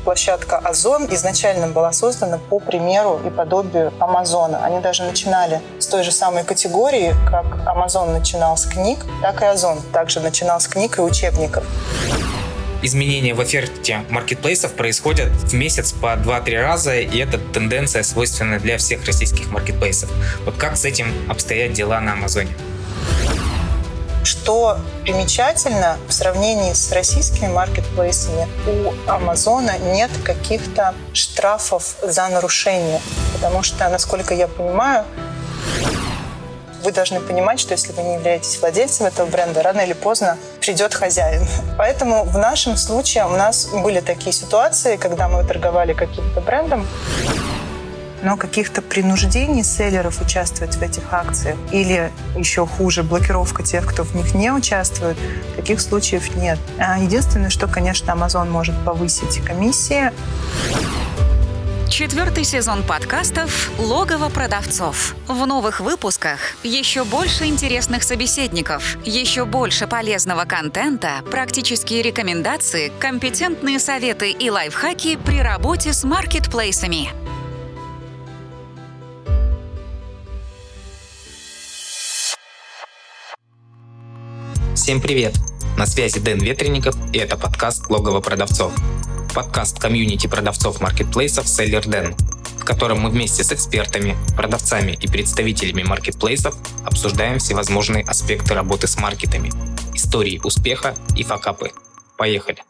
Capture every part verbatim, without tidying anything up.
площадка Озон изначально была создана по примеру и подобию Амазона. Они даже начинали с той же самой категории, как Амазон начинал с книг, так и Озон также начинал с книг и учебников. Изменения в оферте маркетплейсов происходят в месяц по два-три раза, и эта тенденция свойственна для всех российских маркетплейсов. Вот как с этим обстоят дела на Амазоне? Что примечательно, в сравнении с российскими маркетплейсами у Амазона нет каких-то штрафов за нарушение, потому что, насколько я понимаю, вы должны понимать, что если вы не являетесь владельцем этого бренда, рано или поздно придет хозяин. Поэтому в нашем случае у нас были такие ситуации, когда мы торговали каким-то брендом, но каких-то принуждений селлеров участвовать в этих акциях или еще хуже, блокировка тех, кто в них не участвует, таких случаев нет. Единственное, что, конечно, Amazon может повысить комиссии. Четвертый сезон подкастов «Логово продавцов». В новых выпусках еще больше интересных собеседников, еще больше полезного контента, практические рекомендации, компетентные советы и лайфхаки при работе с маркетплейсами. Всем привет! На связи Дэн Ветренников, и это подкаст «Логово продавцов». Подкаст комьюнити продавцов маркетплейсов Seller Den, в котором мы вместе с экспертами, продавцами и представителями маркетплейсов обсуждаем всевозможные аспекты работы с маркетами, истории успеха и факапы. Поехали!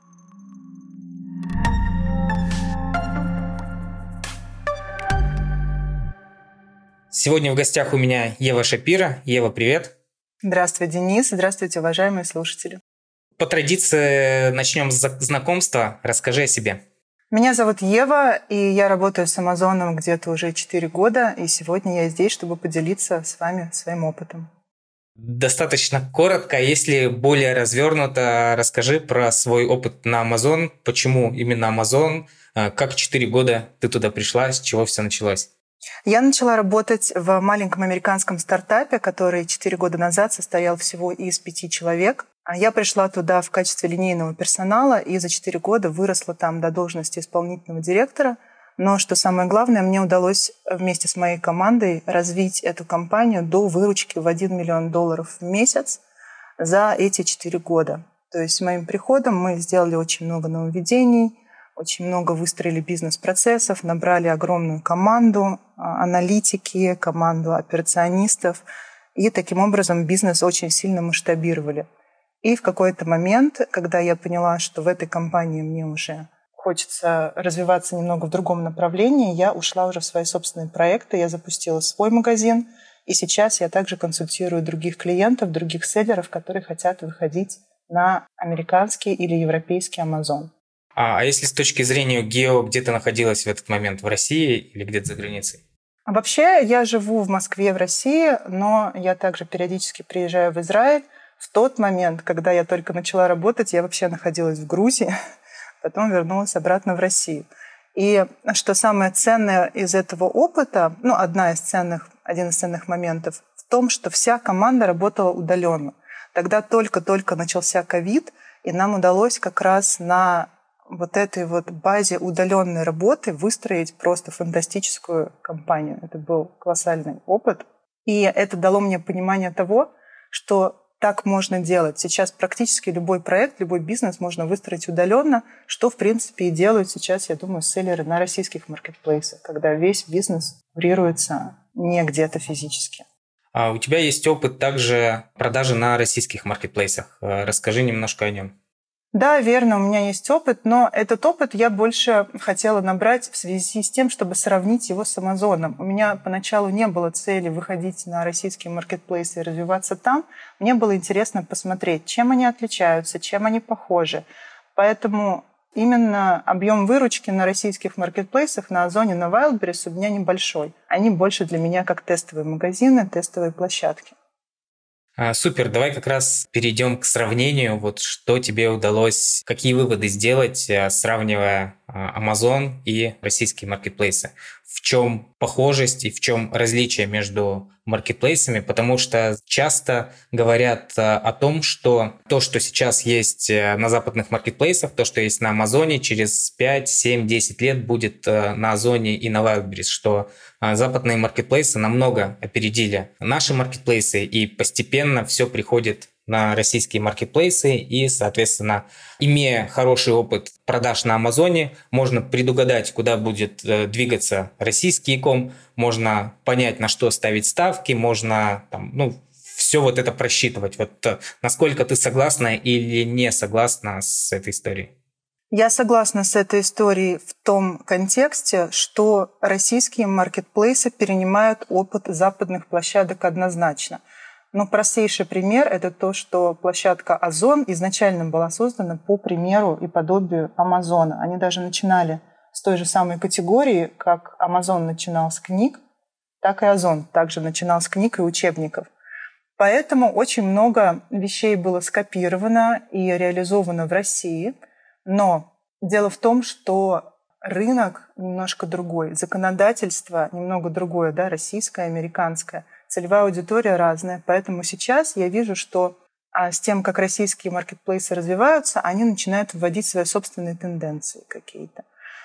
Сегодня в гостях у меня Ева Шапира. Ева, привет! Здравствуй, Денис. Здравствуйте, уважаемые слушатели. По традиции начнем с знакомства. Расскажи о себе. Меня зовут Ева, и я работаю с Амазоном где-то уже четыре года, и сегодня я здесь, чтобы поделиться с вами своим опытом. Достаточно коротко, если более развернуто, расскажи про свой опыт на Амазон, почему именно Амазон, как четыре года ты туда пришла, с чего все началось? Я начала работать в маленьком американском стартапе, который четыре года назад состоял всего из пяти человек. Я пришла туда в качестве линейного персонала и за четыре года выросла там до должности исполнительного директора. Но, что самое главное, мне удалось вместе с моей командой развить эту компанию до выручки в один миллион долларов в месяц за эти четыре года. То есть с моим приходом мы сделали очень много нововведений, очень много выстроили бизнес-процессов, набрали огромную команду аналитики, команду операционистов, и таким образом бизнес очень сильно масштабировали. И в какой-то момент, когда я поняла, что в этой компании мне уже хочется развиваться немного в другом направлении, я ушла уже в свои собственные проекты, я запустила свой магазин, и сейчас я также консультирую других клиентов, других селлеров, которые хотят выходить на американский или европейский Amazon. А, а если с точки зрения гео, где ты находилась в этот момент? В России или где-то за границей? А вообще я живу в Москве, в России, но я также периодически приезжаю в Израиль. В тот момент, когда я только начала работать, я вообще находилась в Грузии, потом вернулась обратно в Россию. И что самое ценное из этого опыта, ну, одна из ценных, один из ценных моментов, в том, что вся команда работала удаленно. Тогда только-только начался ковид, и нам удалось как раз на вот этой вот базе удаленной работы выстроить просто фантастическую компанию. Это был колоссальный опыт. И это дало мне понимание того, что так можно делать. Сейчас практически любой проект, любой бизнес можно выстроить удаленно, что, в принципе, и делают сейчас, я думаю, селлеры на российских маркетплейсах, когда весь бизнес курируется не где-то физически. А у тебя есть опыт также продажи на российских маркетплейсах. Расскажи немножко о нем. Да, верно, у меня есть опыт, но этот опыт я больше хотела набрать в связи с тем, чтобы сравнить его с Амазоном. У меня поначалу не было цели выходить на российские маркетплейсы и развиваться там. Мне было интересно посмотреть, чем они отличаются, чем они похожи. Поэтому именно объем выручки на российских маркетплейсах, на Озоне, на Wildberries у меня небольшой. Они больше для меня как тестовые магазины, тестовые площадки. Супер, давай как раз перейдем к сравнению. Вот что тебе удалось, какие выводы сделать, сравнивая Amazon и российские маркетплейсы. В чем похожесть и в чем различие между маркетплейсами? Потому что часто говорят о том, что то, что сейчас есть на западных маркетплейсах, то, что есть на Амазоне, через пять, семь, десять лет будет на Озоне и на Wildberries, что западные маркетплейсы намного опередили наши маркетплейсы, и постепенно все приходит на российские маркетплейсы, и, соответственно, имея хороший опыт продаж на Амазоне, можно предугадать, куда будет двигаться российский e-com, можно понять, на что ставить ставки, можно там, ну, все вот это просчитывать. Вот насколько ты согласна или не согласна с этой историей? Я согласна с этой историей в том контексте, что российские маркетплейсы перенимают опыт западных площадок однозначно. Но простейший пример – это то, что площадка Озон изначально была создана по примеру и подобию Амазона. Они даже начинали с той же самой категории, как Амазон начинал с книг, так и Озон также начинал с книг и учебников. Поэтому очень много вещей было скопировано и реализовано в России. Но дело в том, что рынок немножко другой, законодательство немного другое, да, российское, американское. Целевая аудитория разная, поэтому сейчас я вижу, что а, с тем, как российские маркетплейсы развиваются, они начинают вводить свои собственные тенденции какие-то.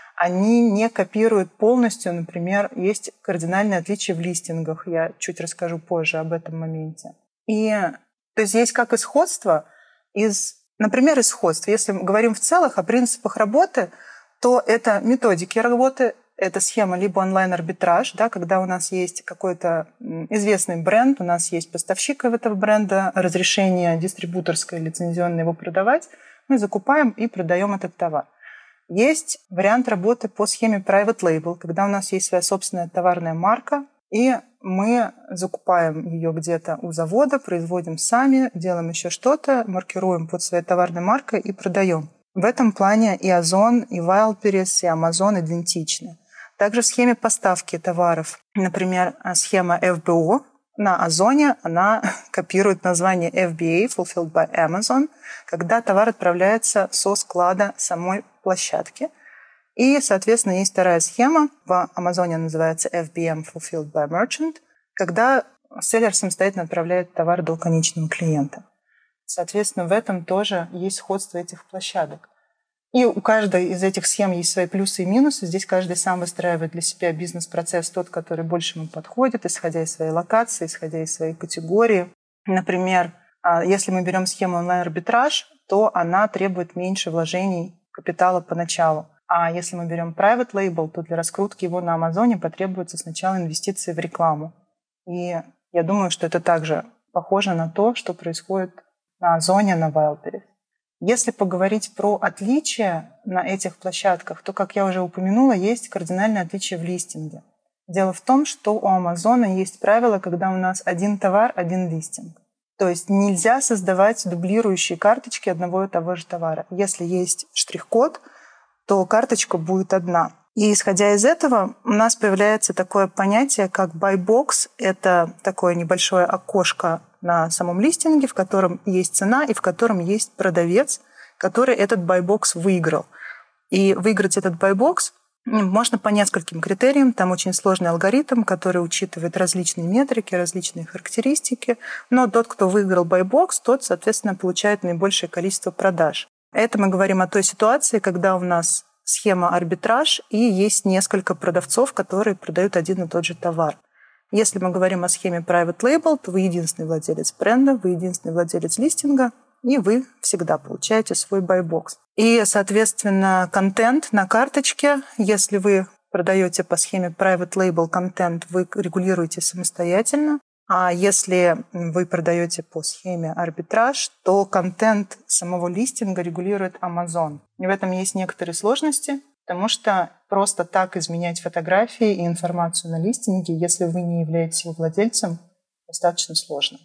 Они не копируют полностью, например, есть кардинальные отличия в листингах, я чуть расскажу позже об этом моменте. И то есть есть как исходство, из, например, исходство. Если мы говорим в целом о принципах работы, то это методики работы, это схема либо онлайн-арбитраж, да, когда у нас есть какой-то известный бренд, у нас есть поставщик этого бренда, разрешение дистрибуторское, лицензионное его продавать, мы закупаем и продаем этот товар. Есть вариант работы по схеме private label, когда у нас есть своя собственная товарная марка, и мы закупаем ее где-то у завода, производим сами, делаем еще что-то, маркируем под своей товарной маркой и продаем. В этом плане и Озон, и Wildberries, и Amazon идентичны. Также в схеме поставки товаров, например, схема эф би о на Озоне, она копирует название эф би эй, Fulfilled by Amazon, когда товар отправляется со склада самой площадки. И, соответственно, есть вторая схема, в Амазоне называется эф би эм, Fulfilled by Merchant, когда селлер самостоятельно отправляет товар до конечного клиента. Соответственно, в этом тоже есть сходство этих площадок. И у каждой из этих схем есть свои плюсы и минусы. Здесь каждый сам выстраивает для себя бизнес-процесс, тот, который больше ему подходит, исходя из своей локации, исходя из своей категории. Например, если мы берем схему онлайн-арбитраж, то она требует меньше вложений капитала поначалу. А если мы берем private label, то для раскрутки его на Амазоне потребуется сначала инвестиции в рекламу. И я думаю, что это также похоже на то, что происходит на Озоне, на Wildberries. Если поговорить про отличия на этих площадках, то, как я уже упомянула, есть кардинальные отличия в листинге. Дело в том, что у Амазона есть правило, когда у нас один товар, один листинг. То есть нельзя создавать дублирующие карточки одного и того же товара. Если есть штрих-код, то карточка будет одна. И исходя из этого, у нас появляется такое понятие, как buy box. Это такое небольшое окошко на самом листинге, в котором есть цена и в котором есть продавец, который этот buy box выиграл. И выиграть этот buy box можно по нескольким критериям. Там очень сложный алгоритм, который учитывает различные метрики, различные характеристики. Но тот, кто выиграл buy box, тот, соответственно, получает наибольшее количество продаж. Это мы говорим о той ситуации, когда у нас схема арбитраж и есть несколько продавцов, которые продают один и тот же товар. Если мы говорим о схеме private label, то вы единственный владелец бренда, вы единственный владелец листинга, и вы всегда получаете свой buy box. И, соответственно, контент на карточке, если вы продаете по схеме private label контент, вы регулируете самостоятельно. А если вы продаете по схеме арбитраж, то контент самого листинга регулирует Amazon. И в этом есть некоторые сложности, потому что просто так изменять фотографии и информацию на листинге, если вы не являетесь его владельцем, достаточно сложно.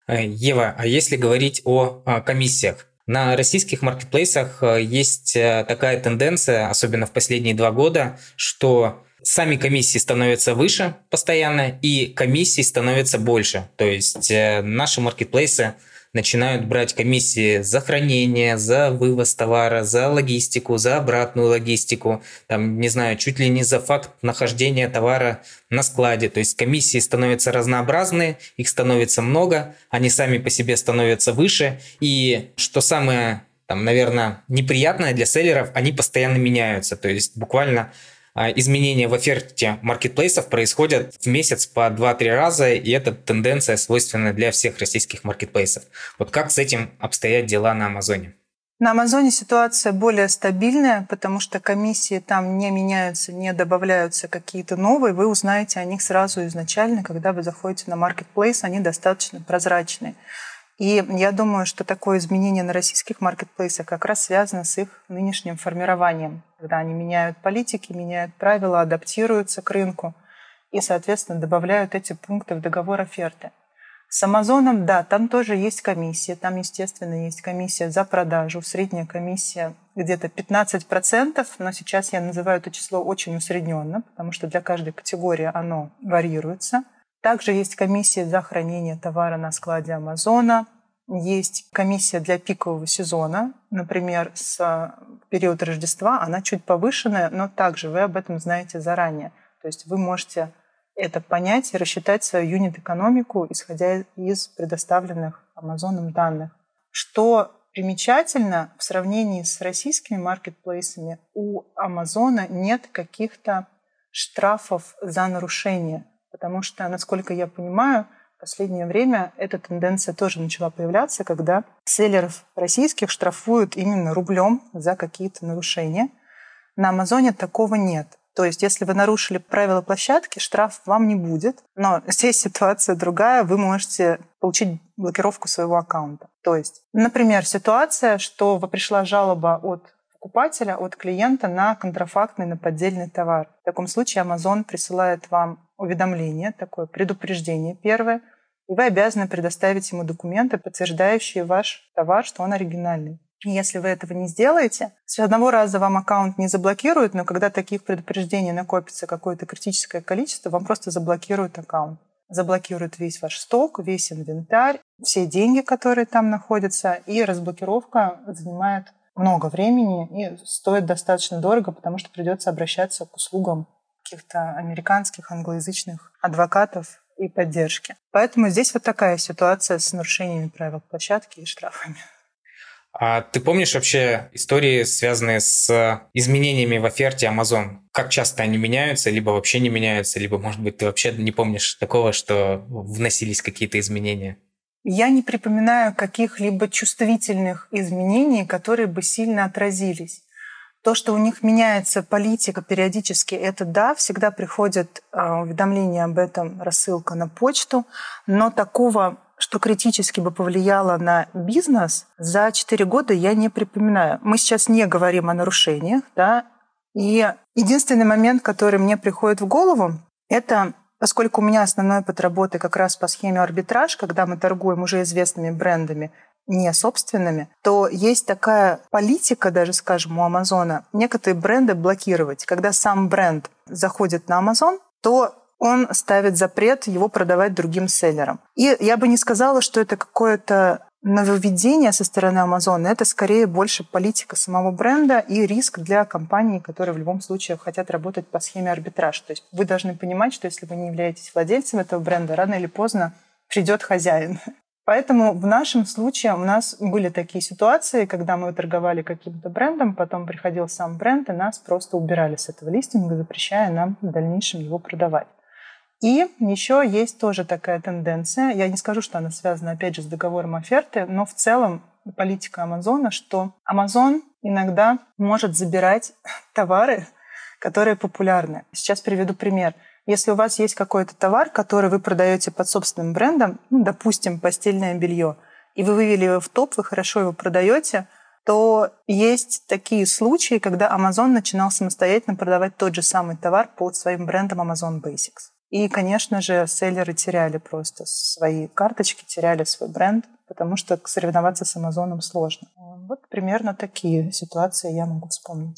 Ева, а если говорить о комиссиях? На российских маркетплейсах есть такая тенденция, особенно в последние два года, что сами комиссии становятся выше постоянно, и комиссий становится больше. То есть наши маркетплейсы начинают брать комиссии за хранение, за вывоз товара, за логистику, за обратную логистику, там, не знаю, чуть ли не за факт нахождения товара на складе. То есть комиссии становятся разнообразные, их становится много, они сами по себе становятся выше. И что самое, там, наверное, неприятное для селлеров, они постоянно меняются. То есть буквально изменения в оферте маркетплейсов происходят в месяц по два-три раза, и эта тенденция свойственна для всех российских маркетплейсов. Вот как с этим обстоят дела на Амазоне? На Амазоне ситуация более стабильная, потому что комиссии там не меняются, не добавляются какие-то новые. Вы узнаете о них сразу изначально, когда вы заходите на маркетплейс, они достаточно прозрачные. И я думаю, что такое изменение на российских маркетплейсах как раз связано с их нынешним формированием, когда они меняют политики, меняют правила, адаптируются к рынку и, соответственно, добавляют эти пункты в договор оферты. С Амазоном, да, там тоже есть комиссия, там, естественно, есть комиссия за продажу, средняя комиссия где-то пятнадцать процентов, но сейчас я называю это число очень усредненно, потому что для каждой категории оно варьируется. Также есть комиссия за хранение товара на складе Амазона, есть комиссия для пикового сезона, например, с периода Рождества, она чуть повышенная, но также вы об этом знаете заранее. То есть вы можете это понять и рассчитать свою юнит-экономику, исходя из предоставленных Амазоном данных. Что примечательно, в сравнении с российскими маркетплейсами у Амазона нет каких-то штрафов за нарушение. Потому что, насколько я понимаю, в последнее время эта тенденция тоже начала появляться, когда селлеров российских штрафуют именно рублем за какие-то нарушения. На Амазоне такого нет. То есть, если вы нарушили правила площадки, штраф вам не будет. Но здесь ситуация другая, вы можете получить блокировку своего аккаунта. То есть, например, ситуация, что пришла жалоба от покупателя, от клиента на контрафактный, на поддельный товар. В таком случае Amazon присылает вам уведомление, такое предупреждение первое, и вы обязаны предоставить ему документы, подтверждающие ваш товар, что он оригинальный. И если вы этого не сделаете, с одного раза вам аккаунт не заблокируют, но когда таких предупреждений накопится какое-то критическое количество, вам просто заблокируют аккаунт. Заблокируют весь ваш сток, весь инвентарь, все деньги, которые там находятся, и разблокировка занимает много времени и стоит достаточно дорого, потому что придется обращаться к услугам каких-то американских, англоязычных адвокатов и поддержки. Поэтому здесь вот такая ситуация с нарушениями правил площадки и штрафами. А ты помнишь вообще истории, связанные с изменениями в оферте Amazon? Как часто они меняются, либо вообще не меняются, либо, может быть, ты вообще не помнишь такого, что вносились какие-то изменения? Я не припоминаю каких-либо чувствительных изменений, которые бы сильно отразились. То, что у них меняется политика периодически, это да, всегда приходит уведомление об этом, рассылка на почту, но такого, что критически бы повлияло на бизнес, за четыре года я не припоминаю. Мы сейчас не говорим о нарушениях, да, и единственный момент, который мне приходит в голову, это поскольку у меня основной опыт работы как раз по схеме арбитраж, когда мы торгуем уже известными брендами, не собственными, то есть такая политика, даже, скажем, у Амазона, некоторые бренды блокировать. Когда сам бренд заходит на Амазон, то он ставит запрет его продавать другим селлерам. И я бы не сказала, что это какое-то нововведение со стороны Амазона. Это скорее больше политика самого бренда и риск для компаний, которые в любом случае хотят работать по схеме арбитраж. То есть вы должны понимать, что если вы не являетесь владельцем этого бренда, рано или поздно придет хозяин. Поэтому в нашем случае у нас были такие ситуации, когда мы торговали каким-то брендом, потом приходил сам бренд, и нас просто убирали с этого листинга, запрещая нам в дальнейшем его продавать. И еще есть тоже такая тенденция, я не скажу, что она связана, опять же, с договором оферты, но в целом политика Амазона, что Амазон иногда может забирать товары, которые популярны. Сейчас приведу пример. Если у вас есть какой-то товар, который вы продаете под собственным брендом, ну, допустим, постельное белье, и вы вывели его в топ, вы хорошо его продаете, то есть такие случаи, когда Amazon начинал самостоятельно продавать тот же самый товар под своим брендом Amazon Basics. И, конечно же, селлеры теряли просто свои карточки, теряли свой бренд, потому что соревноваться с Амазоном сложно. Вот примерно такие ситуации я могу вспомнить.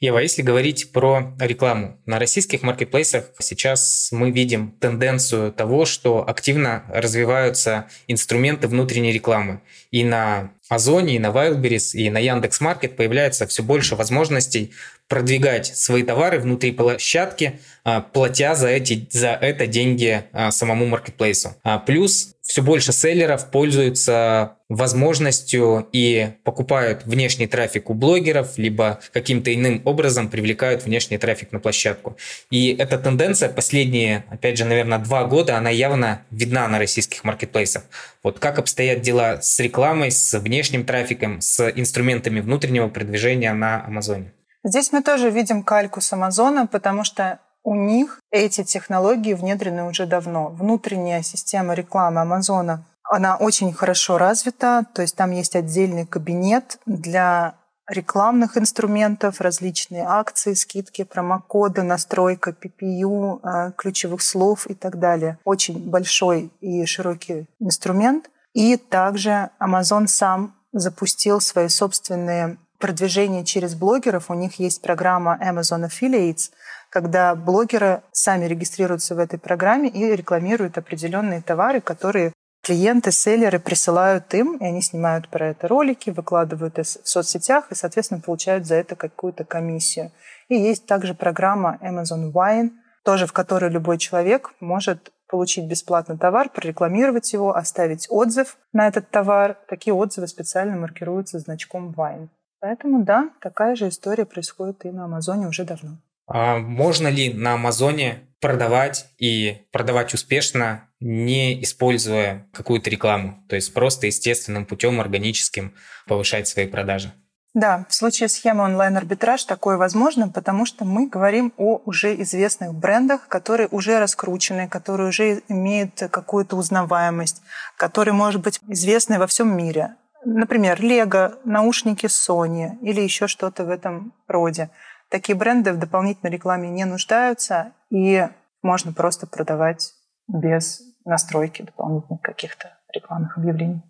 Ева, если говорить про рекламу, на российских маркетплейсах сейчас мы видим тенденцию того, что активно развиваются инструменты внутренней рекламы. И на Озоне, и на Wildberries, и на Яндекс.Маркет появляется все больше возможностей продвигать свои товары внутри площадки, платя за, эти, за это деньги самому маркетплейсу. Плюс все больше селлеров пользуются возможностью и покупают внешний трафик у блогеров, либо каким-то иным образом привлекают внешний трафик на площадку. И эта тенденция последние, опять же, наверное, два года, она явно видна на российских маркетплейсах. Вот как обстоят дела с рекламой, с внешним трафиком, с инструментами внутреннего продвижения на Амазоне? Здесь мы тоже видим кальку с Амазона, потому что у них эти технологии внедрены уже давно. Внутренняя система рекламы Амазона, она очень хорошо развита, то есть там есть отдельный кабинет для рекламных инструментов, различные акции, скидки, промокоды, настройка пи пи ю, ключевых слов и так далее. Очень большой и широкий инструмент. И также Amazon сам запустил свои собственные продвижения через блогеров. У них есть программа Amazon Affiliates, когда блогеры сами регистрируются в этой программе и рекламируют определенные товары, которые клиенты, селлеры присылают им, и они снимают про это ролики, выкладывают в соцсетях и, соответственно, получают за это какую-то комиссию. И есть также программа Amazon Wine, тоже в которой любой человек может получить бесплатно товар, прорекламировать его, оставить отзыв на этот товар. Такие отзывы специально маркируются значком Wine. Поэтому, да, такая же история происходит и на Амазоне уже давно. А можно ли на Амазоне продавать и продавать успешно, не используя какую-то рекламу? То есть просто естественным путем, органическим повышать свои продажи? Да, в случае схемы онлайн-арбитраж такое возможно, потому что мы говорим о уже известных брендах, которые уже раскручены, которые уже имеют какую-то узнаваемость, которые, может быть, известны во всем мире. Например, Lego, наушники Sony или еще что-то в этом роде. Такие бренды в дополнительной рекламе не нуждаются, и можно просто продавать без настройки дополнительных каких-то рекламных объявлений.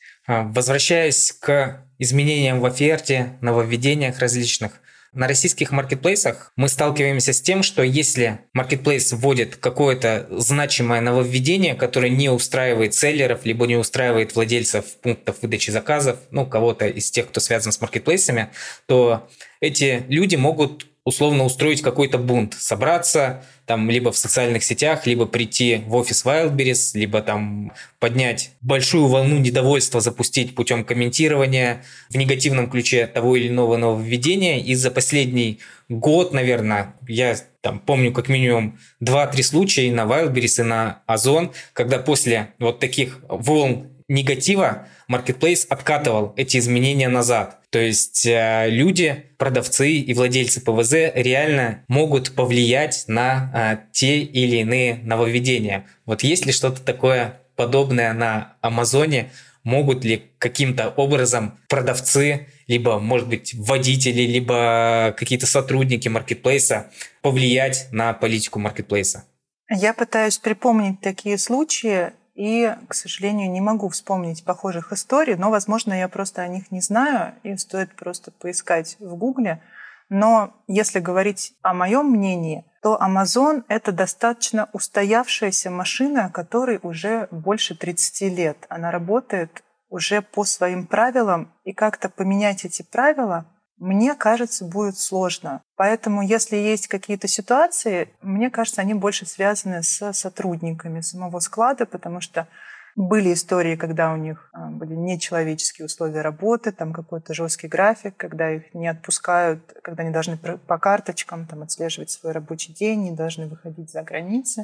Возвращаясь к изменениям в оферте, нововведениях различных, на российских маркетплейсах мы сталкиваемся с тем, что если маркетплейс вводит какое-то значимое нововведение, которое не устраивает селлеров, либо не устраивает владельцев пунктов выдачи заказов, ну, кого-то из тех, кто связан с маркетплейсами, то эти люди могут условно устроить какой-то бунт, собраться там либо в социальных сетях, либо прийти в офис Wildberries, либо там поднять большую волну недовольства, запустить путем комментирования в негативном ключе того или иного нововведения. И за последний год, наверное, я там помню как минимум два-три случая на Wildberries и на Озон, когда после вот таких волн негатива маркетплейс откатывал эти изменения назад. То есть э, люди, продавцы и владельцы ПВЗ реально могут повлиять на э, те или иные нововведения. Вот есть ли что-то такое подобное на Амазоне? Могут ли каким-то образом продавцы, либо, может быть, водители, либо какие-то сотрудники маркетплейса повлиять на политику маркетплейса? Я пытаюсь припомнить такие случаи, и, к сожалению, не могу вспомнить похожих историй, но, возможно, я просто о них не знаю, и стоит просто поискать в Гугле. Но если говорить о моем мнении, то Amazon — это достаточно устоявшаяся машина, которой уже больше тридцати лет. Она работает уже по своим правилам, и как-то поменять эти правила, мне кажется, будет сложно. Поэтому, если есть какие-то ситуации, мне кажется, они больше связаны с сотрудниками самого склада, потому что были истории, когда у них были нечеловеческие условия работы, там какой-то жесткий график, когда их не отпускают, когда они должны по карточкам там, отслеживать свой рабочий день, не должны выходить за границы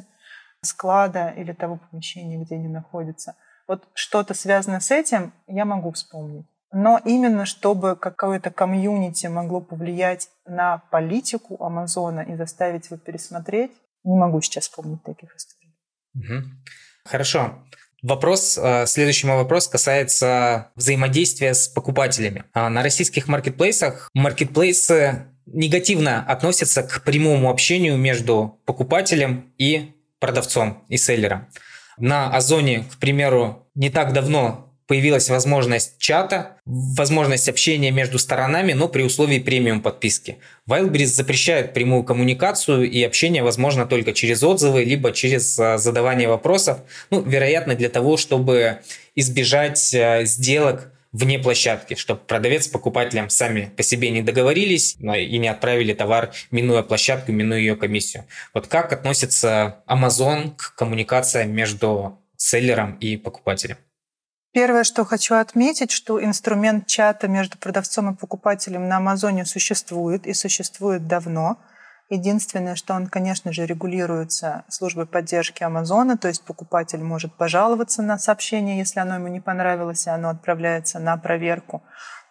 склада или того помещения, где они находятся. Вот что-то связанное с этим я могу вспомнить. Но именно чтобы какое-то комьюнити могло повлиять на политику Амазона и заставить его пересмотреть, не могу сейчас вспомнить таких историй. Угу. Хорошо. Вопрос, следующий мой вопрос касается взаимодействия с покупателями. На российских маркетплейсах маркетплейсы негативно относятся к прямому общению между покупателем и продавцом, и селлером. На Озоне, к примеру, не так давно появилась возможность чата, возможность общения между сторонами, но при условии премиум подписки. Wildberries запрещает прямую коммуникацию, и общение возможно только через отзывы, либо через задавание вопросов. Ну, вероятно, для того, чтобы избежать сделок вне площадки, чтобы продавец с покупателем сами по себе не договорились и не отправили товар, минуя площадку, минуя ее комиссию. Вот как относится Amazon к коммуникациям между селлером и покупателем? Первое, что хочу отметить, что инструмент чата между продавцом и покупателем на Амазоне существует и существует давно. Единственное, что он, конечно же, регулируется службой поддержки Амазона, то есть покупатель может пожаловаться на сообщение, если оно ему не понравилось, и оно отправляется на проверку.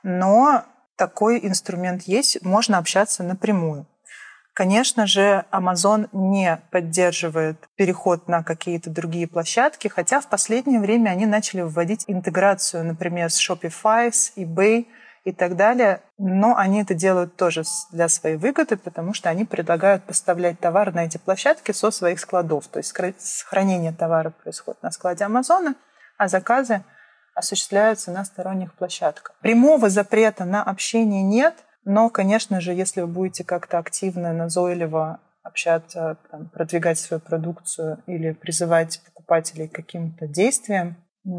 Но такой инструмент есть, можно общаться напрямую. Конечно же, Amazon не поддерживает переход на какие-то другие площадки, хотя в последнее время они начали вводить интеграцию, например, с Shopify, с eBay и так далее. Но они это делают тоже для своей выгоды, потому что они предлагают поставлять товар на эти площадки со своих складов. То есть хранение товара происходит на складе Амазона, а заказы осуществляются на сторонних площадках. Прямого запрета на общение нет, но, конечно же, если вы будете как-то активно, назойливо общаться, там, продвигать свою продукцию или призывать покупателей к каким-то действиям,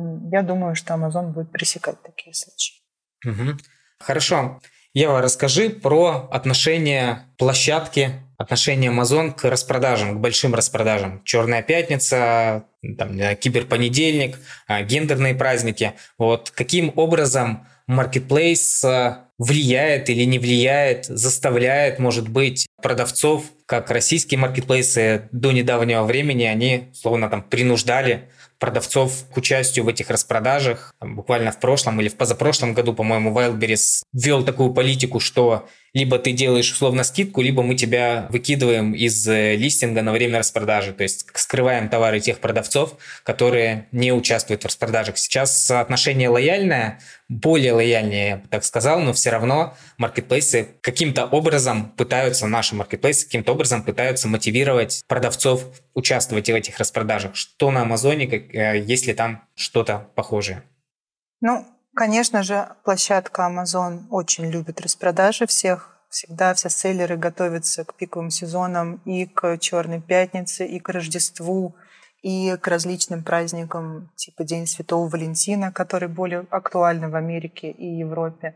я думаю, что Amazon будет пресекать такие случаи. Угу. Хорошо. Ева, расскажи про отношение площадки, отношение Amazon к распродажам, к большим распродажам. Черная пятница, там, киберпонедельник, гендерные праздники. Вот каким образом Marketplace влияет или не влияет, заставляет, может быть, продавцов, как российские маркетплейсы до недавнего времени, они словно там принуждали продавцов к участию в этих распродажах. Там, буквально в прошлом или в позапрошлом году, по-моему, Wildberries ввел такую политику, что либо ты делаешь условно скидку, либо мы тебя выкидываем из листинга на время распродажи. То есть скрываем товары тех продавцов, которые не участвуют в распродажах. Сейчас отношение лояльное, более лояльнее, я бы так сказал, но все равно маркетплейсы каким-то образом пытаются, наши маркетплейсы каким-то образом пытаются мотивировать продавцов участвовать в этих распродажах. Что на Амазоне, есть ли там что-то похожее? Ну, конечно же, площадка Amazon очень любит распродажи всех. Всегда все селлеры готовятся к пиковым сезонам и к Черной пятнице, и к Рождеству, и к различным праздникам типа День Святого Валентина, который более актуальны в Америке и Европе.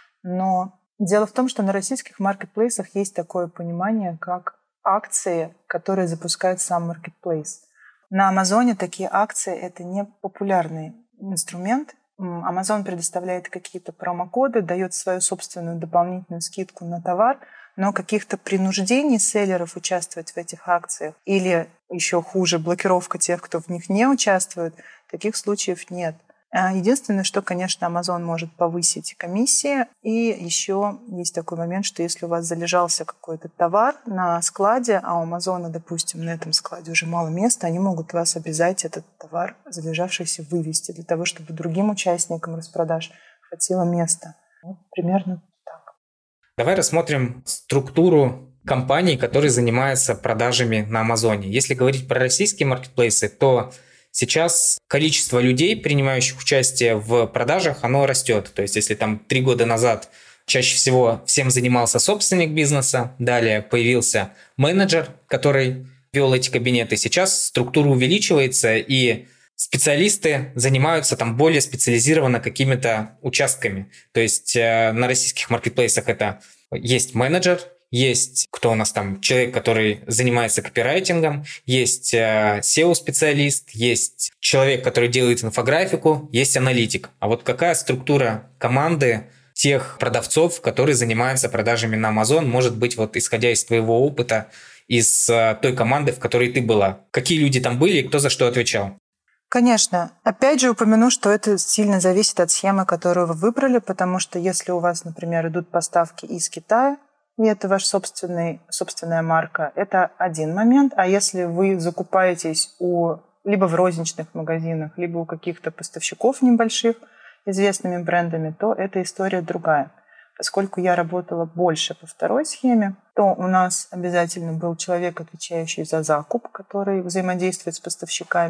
Но дело в том, что на российских маркетплейсах есть такое понимание, как акции, которые запускает сам маркетплейс. На Амазоне такие акции — это не популярный инструмент. Amazon предоставляет какие-то промокоды, дает свою собственную дополнительную скидку на товар, но каких-то принуждений селлеров участвовать в этих акциях или еще хуже, блокировка тех, кто в них не участвует, таких случаев нет. Единственное, что, конечно, Amazon может повысить комиссии. И еще есть такой момент, что если у вас залежался какой-то товар на складе, а у Amazon, допустим, на этом складе уже мало места, они могут вас обязать этот товар залежавшийся вывести для того, чтобы другим участникам распродаж хватило места. Вот примерно так. Давай рассмотрим структуру компаний, которые занимаются продажами на Амазоне. Если говорить про российские маркетплейсы, то сейчас количество людей, принимающих участие в продажах, оно растет. То есть если там три года назад чаще всего всем занимался собственник бизнеса, далее появился менеджер, который вел эти кабинеты, сейчас структура увеличивается, и специалисты занимаются там более специализированно какими-то участками. То есть э, на российских маркетплейсах это есть менеджер, есть кто у нас там, человек, который занимается копирайтингом, есть э, сео-специалист, есть человек, который делает инфографику, есть аналитик. А вот какая структура команды тех продавцов, которые занимаются продажами на Amazon, может быть, вот исходя из твоего опыта, из э, той команды, в которой ты была? Какие люди там были и кто за что отвечал? Конечно. Опять же упомяну, что это сильно зависит от схемы, которую вы выбрали, потому что если у вас, например, идут поставки из Китая, и это ваша собственный, собственная марка, это один момент. А если вы закупаетесь у, либо в розничных магазинах, либо у каких-то поставщиков небольших, известными брендами, то эта история другая. Поскольку я работала больше по второй схеме, то у нас обязательно был человек, отвечающий за закуп, который взаимодействует с поставщиками.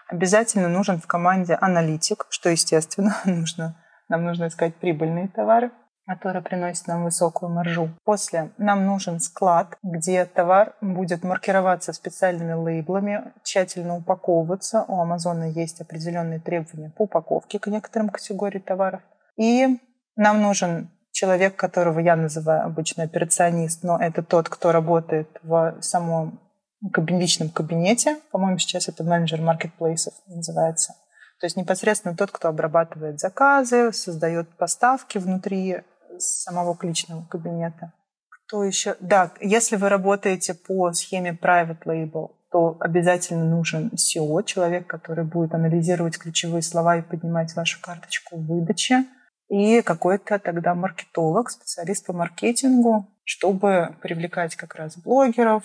Обязательно нужен в команде аналитик, что, естественно, нужно, нам нужно искать прибыльные товары, которые приносят нам высокую маржу. После нам нужен склад, где товар будет маркироваться специальными лейблами, тщательно упаковываться. У Амазона есть определенные требования по упаковке к некоторым категориям товаров. И нам нужен человек, которого я называю обычно операционист, но это тот, кто работает в самом личном кабинете. По-моему, сейчас это менеджер маркетплейсов называется. То есть непосредственно тот, кто обрабатывает заказы, создает поставки внутри самого личного кабинета. Кто еще? Да, если вы работаете по схеме private label, то обязательно нужен си и о, человек, который будет анализировать ключевые слова и поднимать вашу карточку выдачи. И какой-то тогда маркетолог, специалист по маркетингу, чтобы привлекать как раз блогеров,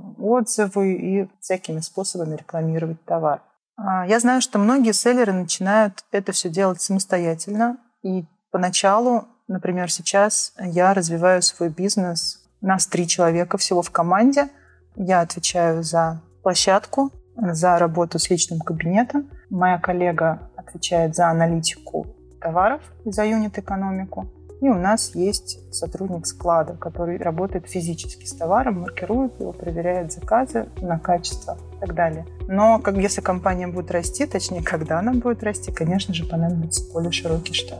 отзывы и всякими способами рекламировать товар. Я знаю, что многие селлеры начинают это все делать самостоятельно. И поначалу, например, сейчас я развиваю свой бизнес. У нас три человека всего в команде. Я отвечаю за площадку, за работу с личным кабинетом. Моя коллега отвечает за аналитику товаров и за юнит-экономику. И у нас есть сотрудник склада, который работает физически с товаром, маркирует его, проверяет заказы на качество и так далее. Но как, если компания будет расти, точнее, когда она будет расти, конечно же, понадобится более широкий штат.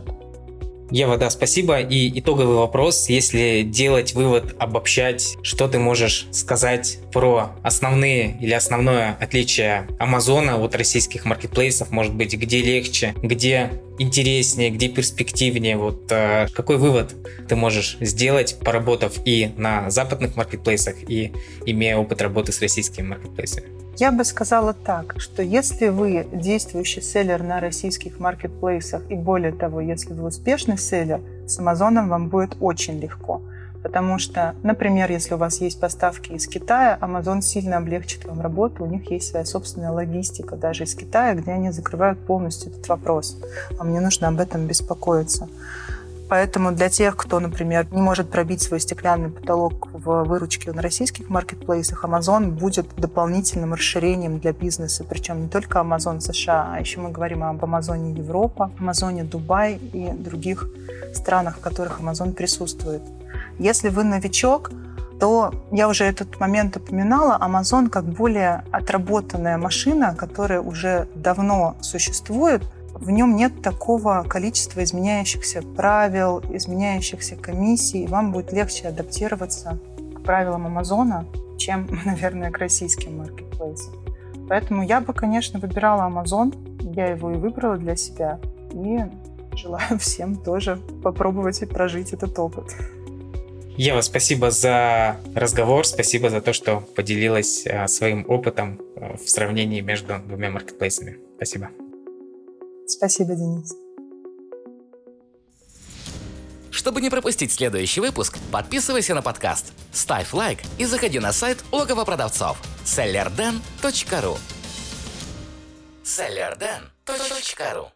Ева, да, спасибо. И итоговый вопрос, если делать вывод, обобщать, что ты можешь сказать про основные или основное отличие Амазона от российских маркетплейсов, может быть, где легче, где интереснее, где перспективнее, вот э, какой вывод ты можешь сделать, поработав и на западных маркетплейсах, и имея опыт работы с российскими маркетплейсами? Я бы сказала так, что если вы действующий селлер на российских маркетплейсах, и более того, если вы успешный селлер, с Амазоном вам будет очень легко. Потому что, например, если у вас есть поставки из Китая, Амазон сильно облегчит вам работу, у них есть своя собственная логистика даже из Китая, где они закрывают полностью этот вопрос. Вам не нужно об этом беспокоиться. Поэтому для тех, кто, например, не может пробить свой стеклянный потолок в выручке на российских маркетплейсах, Amazon будет дополнительным расширением для бизнеса. Причем не только Amazon США, а еще мы говорим об Амазоне Европа, Амазоне Дубай и других странах, в которых Amazon присутствует. Если вы новичок, то я уже этот момент упоминала, Amazon как более отработанная машина, которая уже давно существует. В нем нет такого количества изменяющихся правил, изменяющихся комиссий. Вам будет легче адаптироваться к правилам Амазона, чем, наверное, к российским маркетплейсам. Поэтому я бы, конечно, выбирала Amazon. Я его и выбрала для себя. И желаю всем тоже попробовать и прожить этот опыт. Ева, спасибо за разговор, спасибо за то, что поделилась своим опытом в сравнении между двумя маркетплейсами. Спасибо. Спасибо, Денис. Чтобы не пропустить следующий выпуск, подписывайся на подкаст, ставь лайк и заходи на сайт логово продавцов селлерден точка ру. селлерден точка ру